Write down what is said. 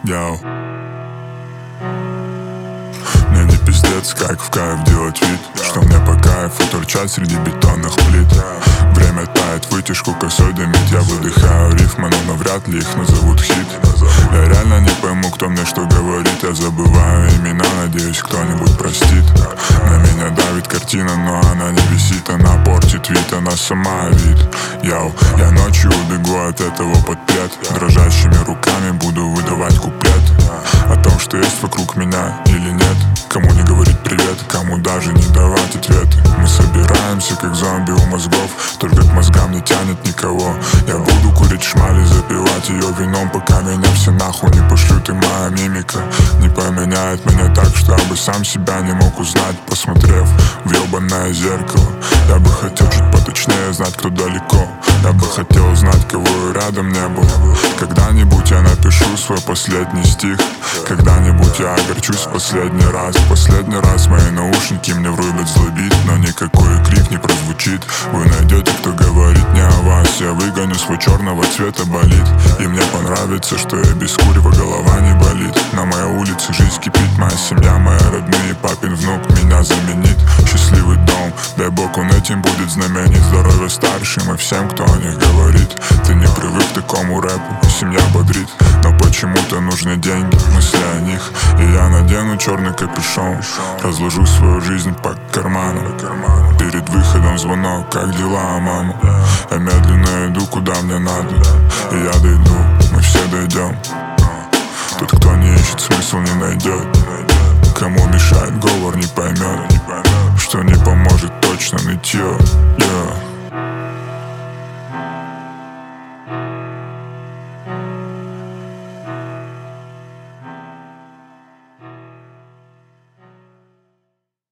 Йоу. Мне не пиздец, как в кайф делать вид, что мне по кайфу торчать среди бетонных плит. Время тает, вытяжку косой дымит. Я выдыхаю рифмы, но навряд ли их назовут хит. Я реально не пойму, кто мне что говорит. Я забываю имена, надеюсь, кто-нибудь простит. На меня давит картина, но она не висит. Она портит вид, она сама вид. Йоу, я ночью убегу от этого под плед. Дрожащими руками буду выдавать куплет о том, что есть вокруг меня или нет. Кому не говорить привет, кому даже не давать ответы. Мы собираемся, как зомби у мозгов, только к мозгам не тянет никого. Я буду курить шмали, запивать ее вином, пока меня все нахуй не пошлют. И моя мимика не поменяет меня так, что я бы сам себя не мог узнать, посмотрев в ебаное зеркало. Я бы хотел чуть поточнее знать, кто далеко. Я бы хотел знать, кого и рядом не было. Когда-нибудь я напишу свой последний стих. Когда-нибудь я огорчусь в последний раз. В последний раз мои наушники мне врубят злой бит, но никакой крик не прозвучит. Вы найдете, кто говорит не о вас. Я выгоню свой черного цвета болит. И мне понравится, что я без курева, голова не болит. На моей улице жизнь кипит, моя семья, мои родные, папин внук меня заменит. Счастливый дом, дай бог он этим будет знаменит. Здоровье старшим и всем, кто о них говорит. Ты не привык к такому рэпу, семья бодрит, но почему-то нужны деньги, мысли о них. И я надену черный капюшон, разложу свою жизнь по карманам. Перед выходом звонок, как дела, мама? Я медленно иду, куда мне надо, и я дойду, мы все дойдем. Тот, кто не ищет, смысл не найдет. Кому мешает говор, не поймет, что не поможет точно нытье.